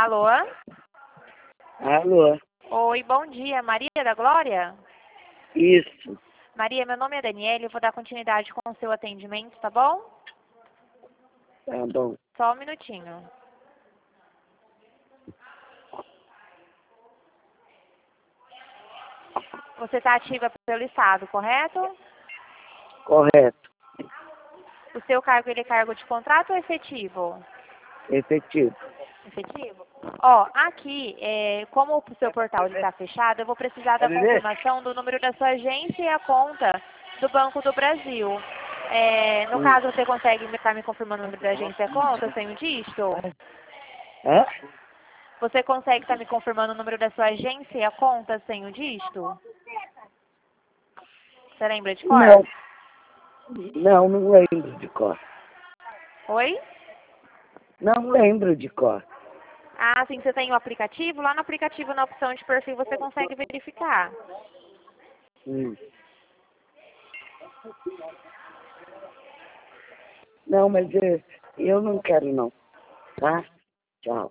Alô? Alô? Oi, bom dia. Maria da Glória? Isso. Maria, meu nome é Daniela e eu vou dar continuidade com o seu atendimento, tá bom? Tá bom. Só um minutinho. Você está ativa pelo Estado, correto? Correto. O seu cargo, ele é cargo de contrato ou efetivo? Efetivo. Efetivo? Ó, aqui, como o seu portal está fechado, eu vou precisar da confirmação do número da sua agência e a conta do Banco do Brasil. No caso, você consegue estar me confirmando o número da agência e a conta sem o dígito? Hã? Você consegue estar me confirmando o número da sua agência e a conta sem o dígito? Você lembra de cor? Não. Não lembro de cor. Oi? Não lembro de cor. Ah, sim, você tem o aplicativo? Lá no aplicativo, na opção de perfil, você consegue verificar. Hum. Não, mas eu não quero não. Tá? Tchau.